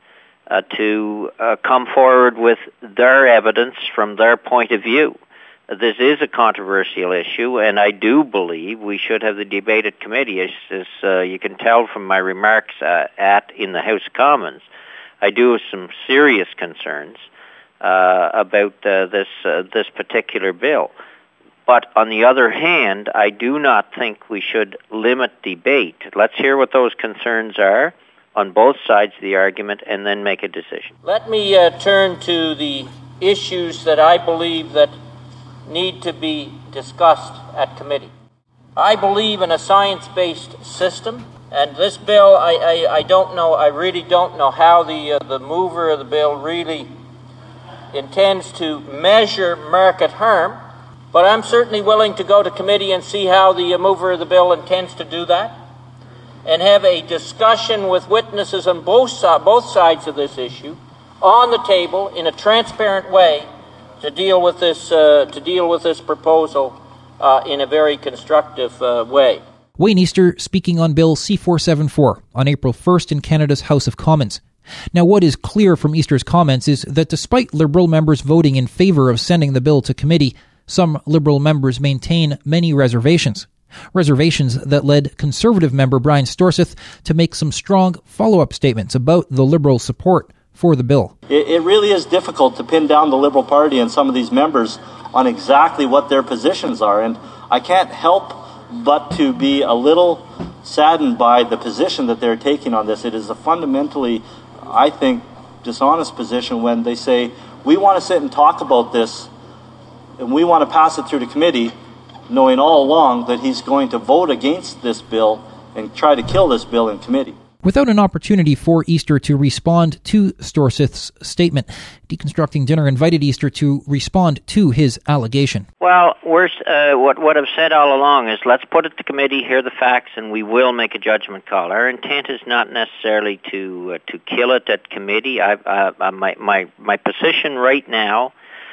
to come forward with their evidence from their point of view. This is a controversial issue, and I do believe we should have the debate at committee. As you can tell from my remarks in the House of Commons, I do have some serious concerns about this particular bill. But on the other hand, I do not think we should limit debate. Let's hear what those concerns are on both sides of the argument and then make a decision. Let me turn to the issues that I believe that need to be discussed at committee. I believe in a science-based system, and this bill, I don't know, I really don't know how the mover of the bill really intends to measure market harm, but I'm certainly willing to go to committee and see how the mover of the bill intends to do that, and have a discussion with witnesses on both sides of this issue on the table in a transparent way to deal with this proposal in a very constructive way. Wayne Easter speaking on Bill C-474 on April 1st in Canada's House of Commons. Now, what is clear from Easter's comments is that despite Liberal members voting in favour of sending the bill to committee, some Liberal members maintain many reservations. Reservations that led Conservative member Brian Storseth to make some strong follow-up statements about the Liberal support for the bill. It really is difficult to pin down the Liberal Party and some of these members on exactly what their positions are, and I can't help but to be a little saddened by the position that they're taking on this. It is a fundamentally, I think, dishonest position when they say, we want to sit and talk about this and we want to pass it through the committee, knowing all along that he's going to vote against this bill and try to kill this bill in committee. Without an opportunity for Easter to respond to Storseth's statement, Deconstructing Dinner invited Easter to respond to his allegation. Well, what I've said all along is let's put it to committee, hear the facts, and we will make a judgment call. Our intent is not necessarily to kill it at committee. My position right now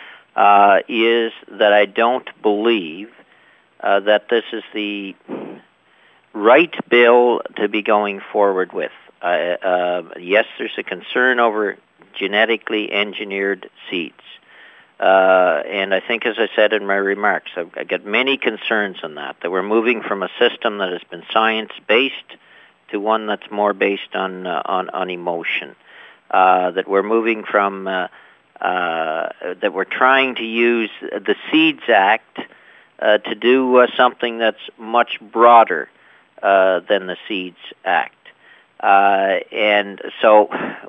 is that I don't believe that this is the right bill to be going forward with. Yes, there's a concern over genetically engineered seeds. And I think, as I said in my remarks, I get many concerns on that we're moving from a system that has been science-based to one that's more based on emotion. That we're moving from, that we're trying to use the Seeds Act to do something that's much broader than the Seeds Act. And so,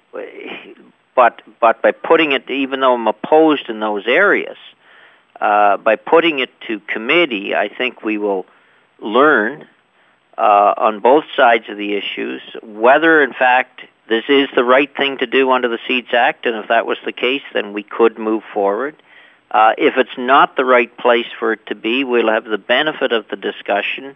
but by putting it, even though I'm opposed in those areas, by putting it to committee, I think we will learn on both sides of the issues whether, in fact, this is the right thing to do under the Seeds Act, and if that was the case, then we could move forward. If it's not the right place for it to be, we'll have the benefit of the discussion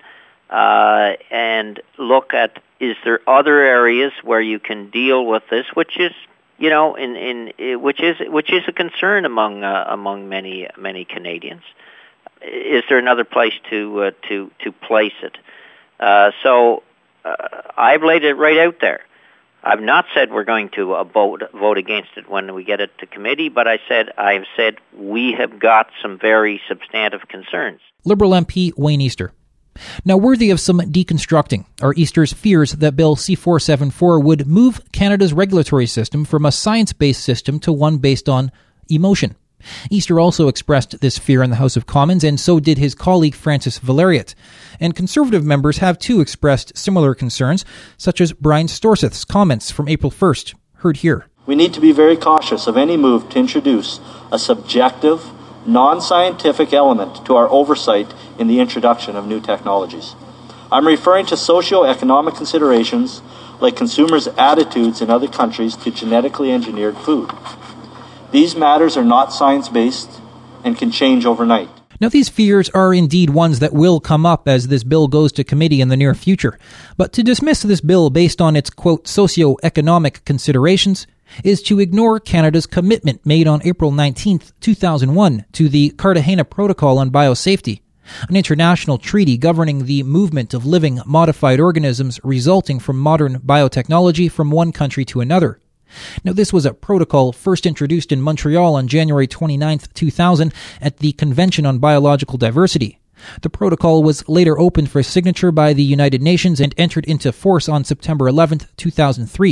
and look at, is there other areas where you can deal with this, which is, you know, which is a concern among many Canadians. Is there another place to place it? So I've laid it right out there. I've not said we're going to vote against it when we get it to committee, but I have said we have got some very substantive concerns. Liberal MP Wayne Easter. Now, worthy of some deconstructing are Easter's fears that Bill C-474 would move Canada's regulatory system from a science-based system to one based on emotion. Easter also expressed this fear in the House of Commons, and so did his colleague Francis Valeriot. And Conservative members have too expressed similar concerns, such as Brian Storseth's comments from April 1st, heard here. We need to be very cautious of any move to introduce a subjective, non-scientific element to our oversight in the introduction of new technologies. I'm referring to socio-economic considerations like consumers' attitudes in other countries to genetically engineered food. These matters are not science-based and can change overnight. Now, these fears are indeed ones that will come up as this bill goes to committee in the near future. But to dismiss this bill based on its, quote, socio-economic considerations is to ignore Canada's commitment made on April 19, 2001 to the Cartagena Protocol on Biosafety, an international treaty governing the movement of living modified organisms resulting from modern biotechnology from one country to another. Now, this was a protocol first introduced in Montreal on January 29, 2000 at the Convention on Biological Diversity. The protocol was later opened for signature by the United Nations and entered into force on September 11, 2003.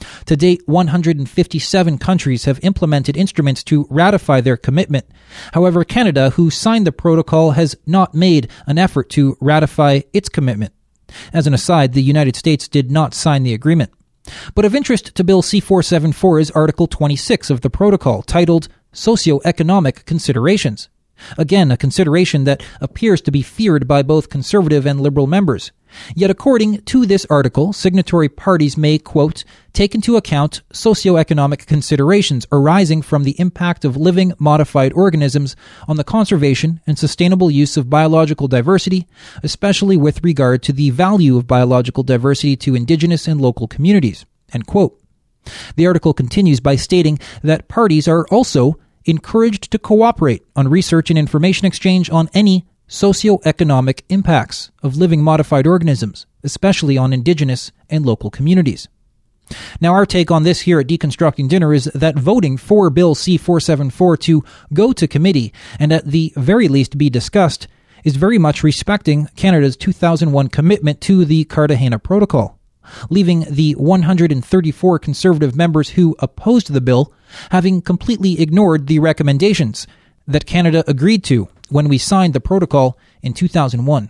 To date, 157 countries have implemented instruments to ratify their commitment. However, Canada, who signed the protocol, has not made an effort to ratify its commitment. As an aside, the United States did not sign the agreement. But of interest to Bill C-474 is Article 26 of the protocol, titled Socioeconomic Considerations. Again, a consideration that appears to be feared by both Conservative and Liberal members. Yet according to this article, signatory parties may, quote, take into account socioeconomic considerations arising from the impact of living modified organisms on the conservation and sustainable use of biological diversity, especially with regard to the value of biological diversity to Indigenous and local communities, end quote. The article continues by stating that parties are also encouraged to cooperate on research and information exchange on any socioeconomic impacts of living modified organisms, especially on Indigenous and local communities. Now, our take on this here at Deconstructing Dinner is that voting for Bill C-474 to go to committee and at the very least be discussed is very much respecting Canada's 2001 commitment to the Cartagena Protocol, leaving the 134 Conservative members who opposed the bill having completely ignored the recommendations that Canada agreed to when we signed the protocol in 2001.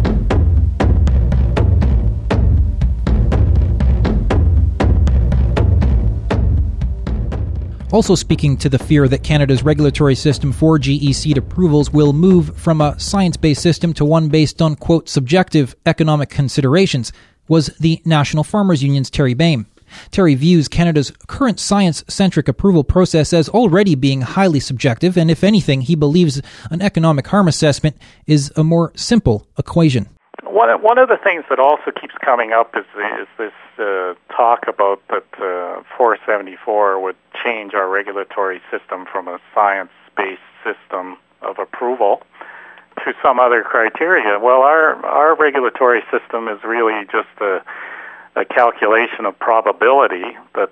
Also speaking to the fear that Canada's regulatory system for GE seed approvals will move from a science-based system to one based on, quote, subjective economic considerations, was the National Farmers Union's Terry Bain. Terry views Canada's current science-centric approval process as already being highly subjective, and if anything, he believes an economic harm assessment is a more simple equation. One of the things that also keeps coming up is this talk about that 474 would change our regulatory system from a science-based system of approval to some other criteria. Well, our regulatory system is really just a calculation of probability that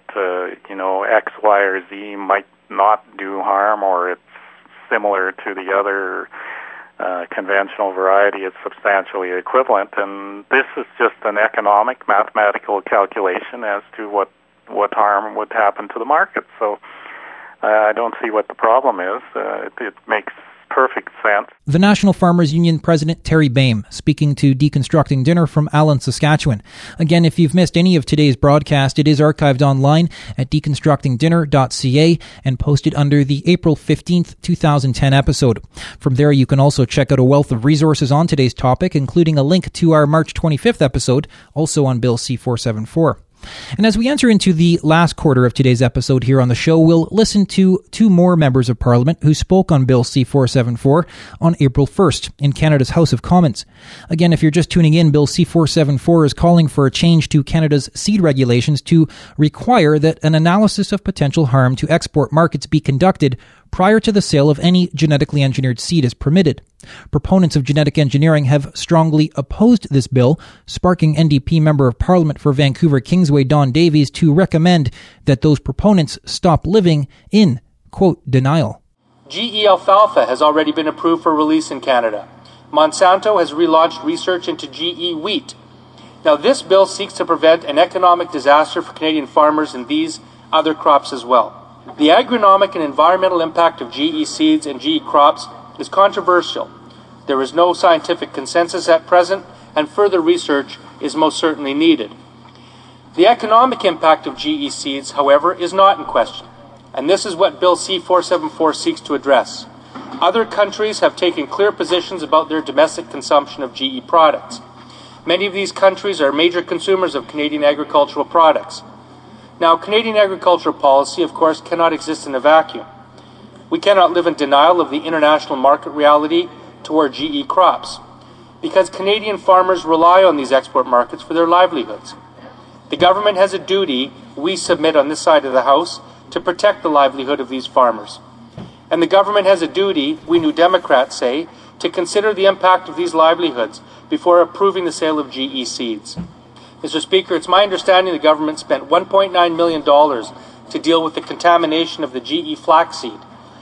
X, Y, or Z might not do harm, or it's similar to the other conventional variety. It's substantially equivalent, and this is just an economic, mathematical calculation as to what harm would happen to the market. So I don't see what the problem is. It makes perfect sense. The National Farmers Union President Terry Bain, speaking to Deconstructing Dinner from Allen, Saskatchewan. Again, if you've missed any of today's broadcast, it is archived online at deconstructingdinner.ca and posted under the April 15th, 2010 episode. From there, you can also check out a wealth of resources on today's topic, including a link to our March 25th episode, also on Bill C-474. And as we enter into the last quarter of today's episode here on the show, we'll listen to two more members of Parliament who spoke on Bill C-474 on April 1st in Canada's House of Commons. Again, if you're just tuning in, Bill C-474 is calling for a change to Canada's seed regulations to require that an analysis of potential harm to export markets be conducted prior to the sale of any genetically engineered seed is permitted. Proponents of genetic engineering have strongly opposed this bill, sparking NDP Member of Parliament for Vancouver Kingsway Don Davies to recommend that those proponents stop living in, quote, denial. GE alfalfa has already been approved for release in Canada. Monsanto has relaunched research into GE wheat. Now, this bill seeks to prevent an economic disaster for Canadian farmers and these other crops as well. The agronomic and environmental impact of GE seeds and GE crops is controversial. There is no scientific consensus at present, and further research is most certainly needed. The economic impact of GE seeds, however, is not in question, and this is what Bill C-474 seeks to address. Other countries have taken clear positions about their domestic consumption of GE products. Many of these countries are major consumers of Canadian agricultural products. Now, Canadian agricultural policy, of course, cannot exist in a vacuum. We cannot live in denial of the international market reality toward GE crops, because Canadian farmers rely on these export markets for their livelihoods. The government has a duty, we submit on this side of the House, to protect the livelihood of these farmers. And the government has a duty, we New Democrats say, to consider the impact of these livelihoods before approving the sale of GE seeds. Mr. Speaker, it's my understanding the government spent $1.9 million to deal with the contamination of the GE flaxseed.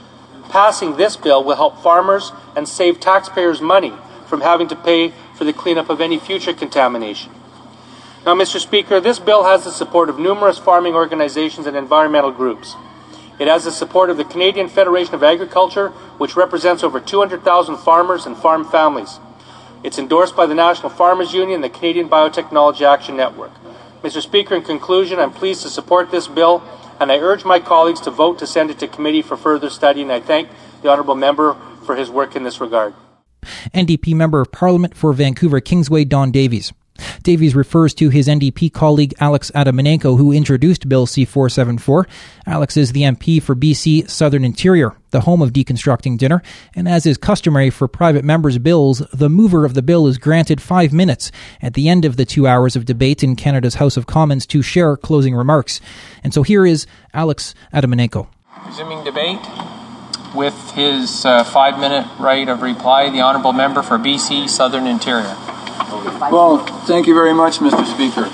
Passing this bill will help farmers and save taxpayers money from having to pay for the cleanup of any future contamination. Now, Mr. Speaker, this bill has the support of numerous farming organizations and environmental groups. It has the support of the Canadian Federation of Agriculture, which represents over 200,000 farmers and farm families. It's endorsed by the National Farmers Union and the Canadian Biotechnology Action Network. Mr. Speaker, in conclusion, I'm pleased to support this bill, and I urge my colleagues to vote to send it to committee for further study, and I thank the honourable member for his work in this regard. NDP Member of Parliament for Vancouver Kingsway, Don Davies. Davies refers to his NDP colleague Alex Adamanenko, who introduced Bill C-474. Alex is the MP for BC Southern Interior, the home of Deconstructing Dinner, and as is customary for private members' bills, the mover of the bill is granted 5 minutes at the end of the 2 hours of debate in Canada's House of Commons to share closing remarks. And so here is Alex Adamanenko. Resuming debate with his 5-minute right of reply, the Honourable Member for BC Southern Interior. Well, thank you very much, Mr. Speaker.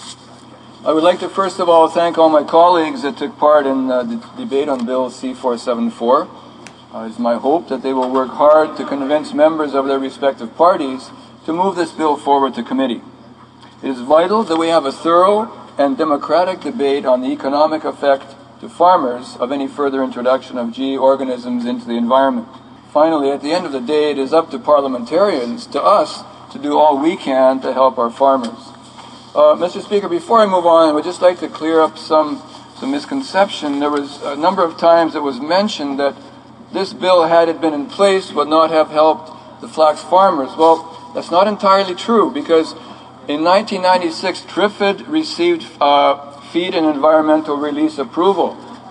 I would like to first of all thank all my colleagues that took part in the debate on Bill C-474. It's my hope that they will work hard to convince members of their respective parties to move this bill forward to committee. It is vital that we have a thorough and democratic debate on the economic effect to farmers of any further introduction of GE organisms into the environment. Finally, at the end of the day, it is up to parliamentarians, to us, to do all we can to help our farmers. Mr. Speaker, before I move on, I would just like to clear up some misconception. There was a number of times it was mentioned that this bill, had it been in place, would not have helped the flax farmers. Well, that's not entirely true, because in 1996, TRIFID received Feed and Environmental Release approval.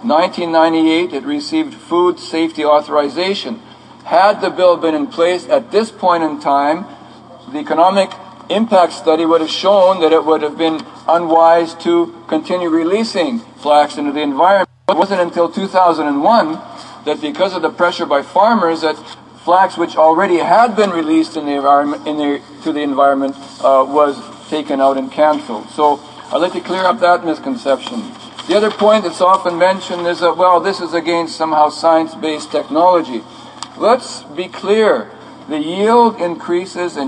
1998, it received Food Safety Authorization. Had the bill been in place at this point in time, the economic impact study would have shown that it would have been unwise to continue releasing flax into the environment. It wasn't until 2001 that, because of the pressure by farmers, that flax, which already had been released in the environment, to the environment, was taken out and cancelled. So I'd like to clear up that misconception. The other point that's often mentioned is that, well, this is against somehow science-based technology. Let's be clear. The yield increases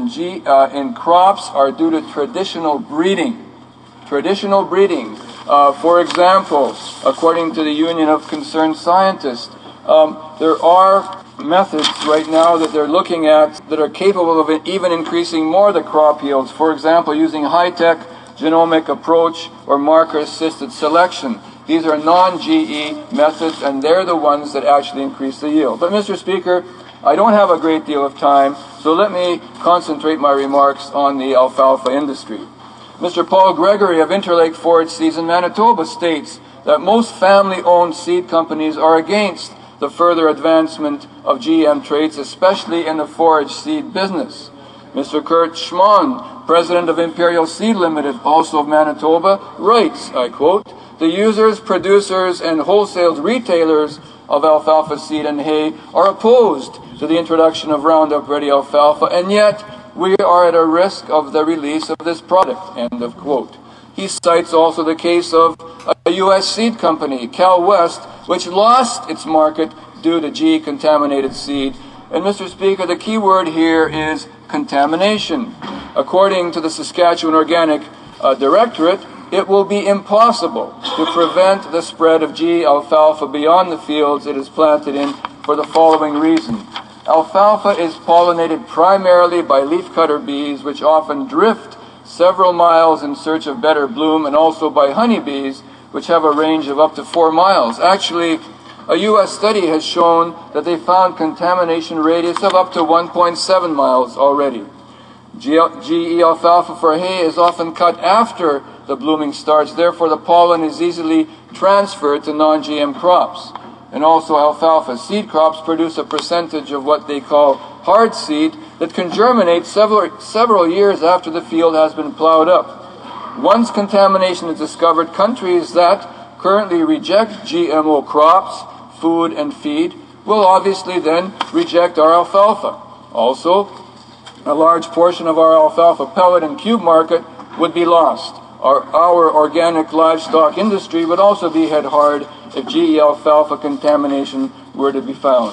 in crops are due to traditional breeding. Traditional breeding. For example, according to the Union of Concerned Scientists, there are methods right now that they're looking at that are capable of even increasing more the crop yields. For example, using high-tech genomic approach or marker-assisted selection. These are non-GE methods, and they're the ones that actually increase the yield. But, Mr. Speaker, I don't have a great deal of time, so let me concentrate my remarks on the alfalfa industry. Mr. Paul Gregory of Interlake Forage Seeds in Manitoba states that most family-owned seed companies are against the further advancement of GM traits, especially in the forage seed business. Mr. Kurt Schmann, president of Imperial Seed Limited, also of Manitoba, writes, I quote, "The users, producers, and wholesale retailers of alfalfa seed and hay are opposed to the introduction of Roundup-ready alfalfa, and yet we are at a risk of the release of this product," end of quote. He cites also the case of a U.S. seed company, Cal West, which lost its market due to GE-contaminated seed. And Mr. Speaker, the key word here is contamination. According to the Saskatchewan Organic Directorate, it will be impossible to prevent the spread of GE alfalfa beyond the fields it is planted in for the following reason. Alfalfa is pollinated primarily by leafcutter bees, which often drift several miles in search of better bloom, and also by honeybees, which have a range of up to 4 miles. Actually, a U.S. study has shown that they found contamination radius of up to 1.7 miles already. GE alfalfa for hay is often cut after the blooming starts, therefore the pollen is easily transferred to non-GM crops. And also alfalfa seed crops produce a percentage of what they call hard seed that can germinate several years after the field has been plowed up. Once contamination is discovered, countries that currently reject GMO crops, food and feed, will obviously then reject our alfalfa. Also, a large portion of our alfalfa pellet and cube market would be lost. Our organic livestock industry would also be hit hard if GE alfalfa contamination were to be found.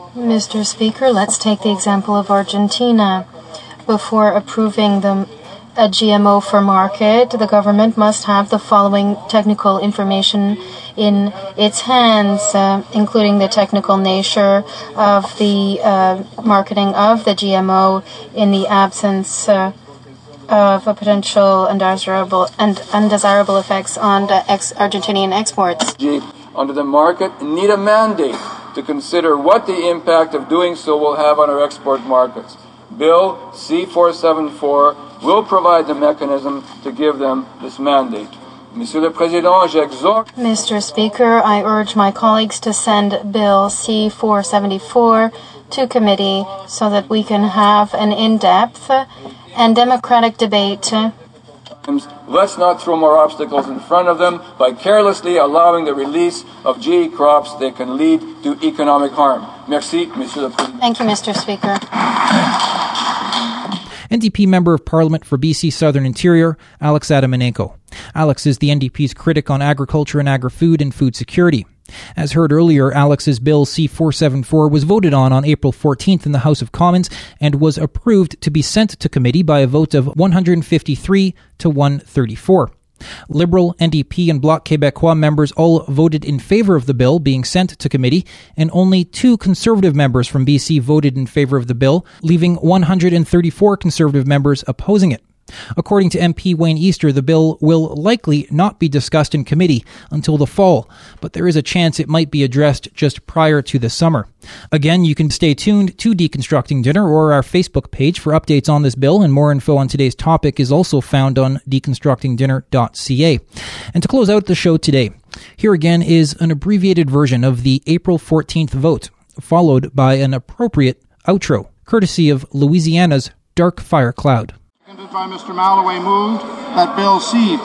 Mr. Speaker, let's take the example of Argentina. Before approving the a GMO for market, the government must have the following technical information in its hands, including the technical nature of the marketing of the GMO in the absence of a potential undesirable effects on the Argentinian exports. Under the market, need a mandate to consider what the impact of doing so will have on our export markets. Bill C-474 will provide the mechanism to give them this mandate. Monsieur le Président, j'exhorte... Mr. Speaker, I urge my colleagues to send Bill C-474 to committee so that we can have an in-depth and democratic debate. Let's not throw more obstacles in front of them by carelessly allowing the release of GE crops that can lead to economic harm. Merci, Monsieur le Président. Thank you, Mr. Speaker. NDP Member of Parliament for BC Southern Interior, Alex Adamanenko. Alex is the NDP's critic on agriculture and agri-food and food security. As heard earlier, Alex's Bill C-474 was voted on April 14th in the House of Commons and was approved to be sent to committee by a vote of 153 to 134. Liberal, NDP, and Bloc Québécois members all voted in favor of the bill being sent to committee, and only 2 Conservative members from BC voted in favor of the bill, leaving 134 Conservative members opposing it. According to MP Wayne Easter, the bill will likely not be discussed in committee until the fall, but there is a chance it might be addressed just prior to the summer. Again, you can stay tuned to Deconstructing Dinner or our Facebook page for updates on this bill, and more info on today's topic is also found on deconstructingdinner.ca. And to close out the show today, here again is an abbreviated version of the April 14th vote, followed by an appropriate outro, courtesy of Louisiana's Dark Fire Cloud. Seconded by Mr. Malloway, moved that Bill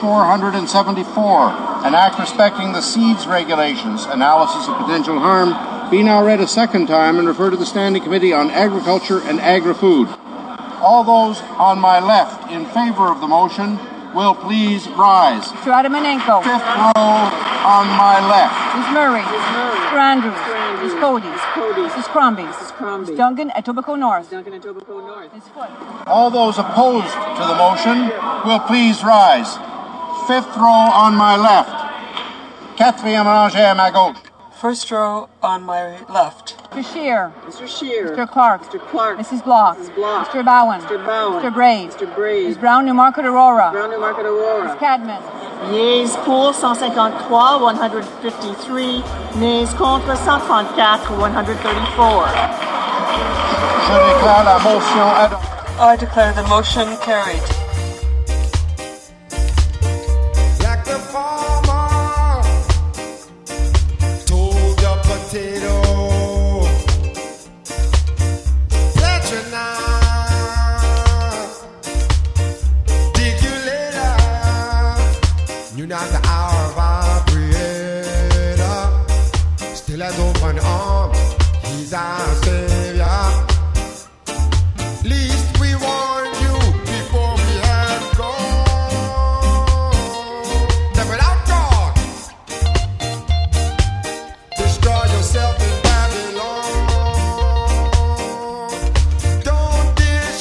C-474, an act respecting the seeds regulations, analysis of potential harm, be now read a second time and referred to the Standing Committee on Agriculture and Agri-Food. All those on my left in favor of the motion will please rise. Mr. Adamanenko. Fifth row on my left. Ms. Murray. Mr. Andrews. Ms. Cody. Mrs. Crombie. Ms. Duncan, Etobicoke North. Ms. Foote. All those opposed to the motion will please rise. Fifth row on my left. Quatrième rangée à ma gauche. First row on my left. Mr. Scheer. Mr. Scheer. Mr. Clark. Mr. Clark. Mrs. Block. Mrs. Block. Mr. Bowen. Mr. Bowen. Mr. Brave. Mr. Brave. Ms. Brown, Newmarket, Aurora. Brown, Newmarket, Aurora. Ms. Cadman. Yeas pour 153, 153. Nays contre 134, 134. Je déclare la motion adoptée. I declare the motion carried. Like the farmer told the potato, plant your now, dig you later. Knew not the hour of our Creator. Still has open arms, He's our Savior. Least we warned you before we had gone that without God, destroy yourself in Babylon. Don't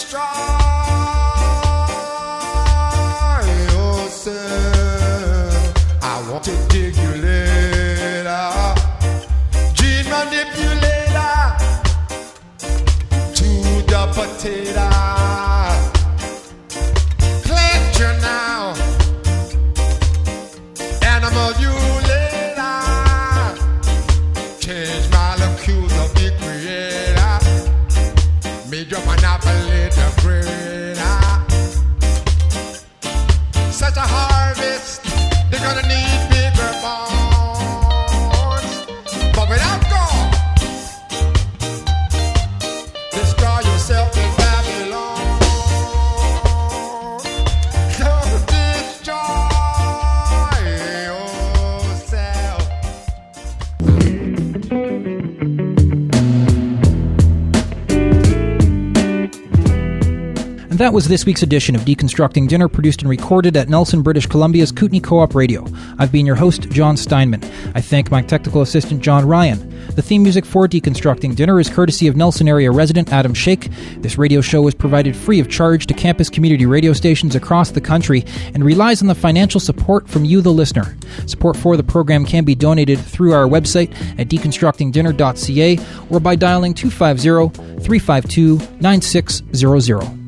destroy yourself. I want to dig you later. Gene manipulator to the potato. Plant you now. Animal you later. Change molecules of the creator. Made your monopoly the greater. Such a harvest, they're gonna need bigger barns. But without God, destroy yourself in Babylon. That was this week's edition of Deconstructing Dinner, produced and recorded at Nelson, British Columbia's Kootenai Co-op Radio. I've been your host, John Steinman. I thank my technical assistant, John Ryan. The theme music for Deconstructing Dinner is courtesy of Nelson area resident Adam Shake. This radio show is provided free of charge to campus community radio stations across the country and relies on the financial support from you, the listener. Support for the program can be donated through our website at deconstructingdinner.ca or by dialing 250-352-9600.